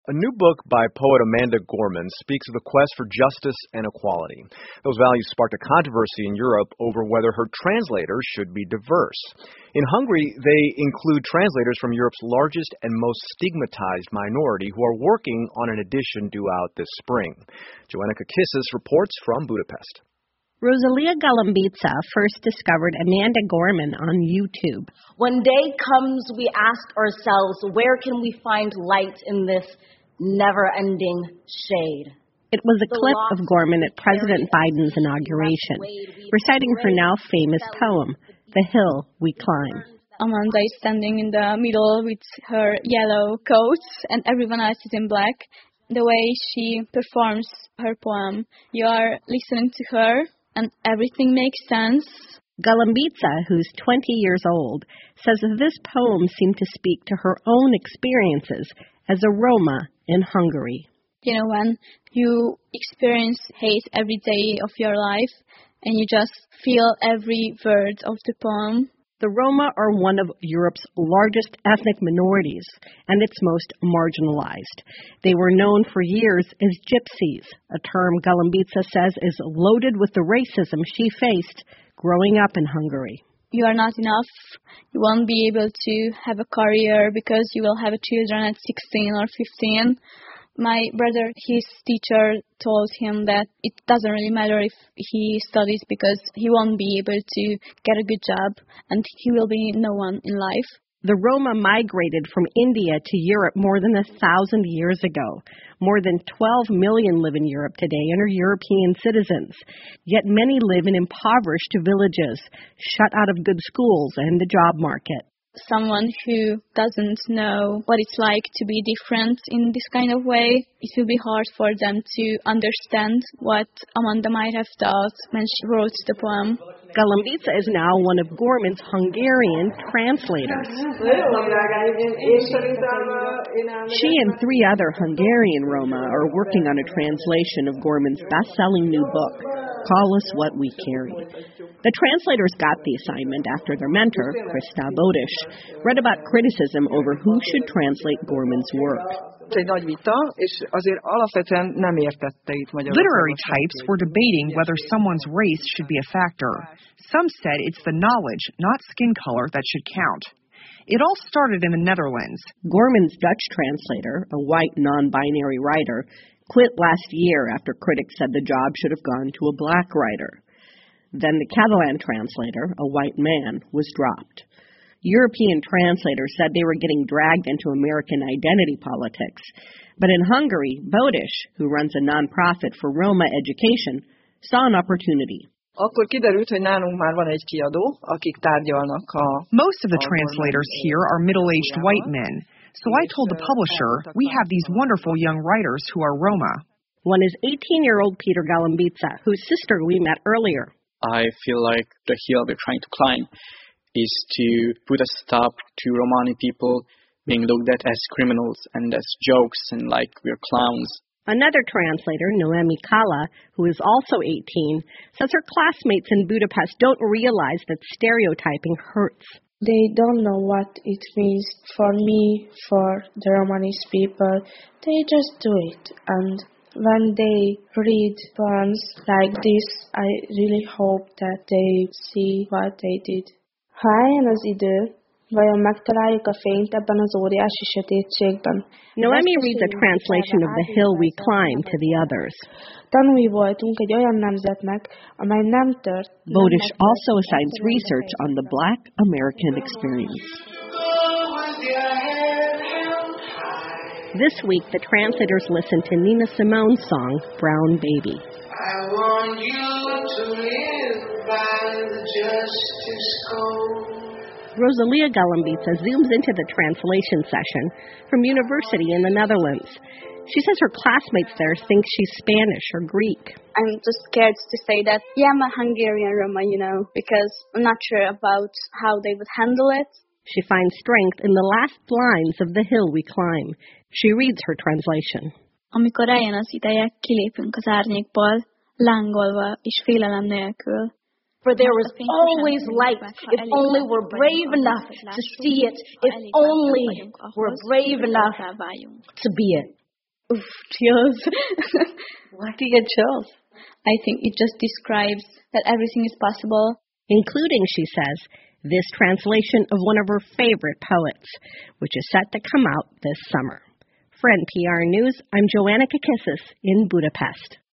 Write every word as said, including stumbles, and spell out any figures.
A new book by poet Amanda Gorman speaks of the quest for justice and equality. Those values sparked a controversy in Europe over whether her translators should be diverse. In Hungary, they include translators from Europe's largest and most stigmatized minority who are working on an edition due out this spring. Joanna Kakissis reports from Budapest. Rosalia Golumbitsa first discovered Amanda Gorman on YouTube. When day comes, we ask ourselves, where can we find light in this never-ending shade? It was a clip of Gorman at President Biden's inauguration, reciting her now famous poem, The Hill We Climb. Amanda is standing in the middle with her yellow coat, and everyone else is in black. The way she performs her poem, you are listening to her, and everything makes sense. Golumbitsa, who's twenty years old, says that this poem seemed to speak to her own experiences as a Roma in Hungary. You know, when you experience hate every day of your life, and you just feel every word of the poem. The Roma are one of Europe's largest ethnic minorities and its most marginalized. They were known for years as gypsies, a term Golumbitsa says is loaded with the racism she faced growing up in Hungary. You are not enough. You won't be able to have a career because you will have children at sixteen or fifteen. My brother, his teacher told him that it doesn't really matter if he studies because he won't be able to get a good job and he will be no one in life. The Roma migrated from India to Europe more than a thousand years ago. More than twelve million live in Europe today and are European citizens. Yet many live in impoverished villages, shut out of good schools and the job market. Someone who doesn't know what it's like to be different in this kind of way, it will be hard for them to understand what Amanda might have thought when she wrote the poem. Golumbitsa is now one of Gorman's Hungarian translators. She and three other Hungarian Roma are working on a translation of Gorman's best-selling new book, Call Us What We Carry. The translators got the assignment after their mentor, Krista Bodish, read about criticism over who should translate Gorman's work. Literary types were debating whether someone's race should be a factor. Some said it's the knowledge, not skin color, that should count. It all started in the Netherlands. Gorman's Dutch translator, a white non-binary writer, quit last year after critics said the job should have gone to a black writer. Then the Catalan translator, a white man, was dropped. European translators said they were getting dragged into American identity politics. But in Hungary, Bodish, who runs a nonprofit for Roma education, saw an opportunity. Most of the translators here are middle-aged white men. So I told the publisher, we have these wonderful young writers who are Roma. One is eighteen-year-old Peter Golumbitsa, whose sister we met earlier. I feel like the hill we're trying to climb is to put a stop to Romani people being looked at as criminals and as jokes and like we're clowns. Another translator, Noemi Kala, who is also eighteen, says her classmates in Budapest don't realize that stereotyping hurts. They don't know what it means for me, for the Romanese people. They just do it. And when they read poems like this, I really hope that they see what they did. Ha eljön az idő, vajon megtaláljuk a fényt ebben az óriási sötétségben? Noemi reads a translation of The Hill We Climb to the others. Tanúi voltunk egy olyan nemzetnek, amely nem tört. Bodish also assigns research on the Black American experience. This week, the translators listened to Nina Simone's song, Brown Baby. I want you to live by the justice code. Rosalia Golumbitsa zooms into the translation session from university in the Netherlands. She says her classmates there think she's Spanish or Greek. I'm just scared to say that, yeah, I'm a Hungarian Roma, you know, because I'm not sure about how they would handle it. She finds strength in the last lines of The Hill We Climb. She reads her translation. Amikor eljön az ideje, kilépünk az árnyékból, lángolva és félelem nélkül. For there is always light, if only we're brave enough to see it, if only we're brave enough to be it. oof, chills. Why do you get chills? I think it just describes that everything is possible. Including, she says, this translation of one of her favorite poets, which is set to come out this summer. For N P R News, I'm Joanna Kakissis in Budapest.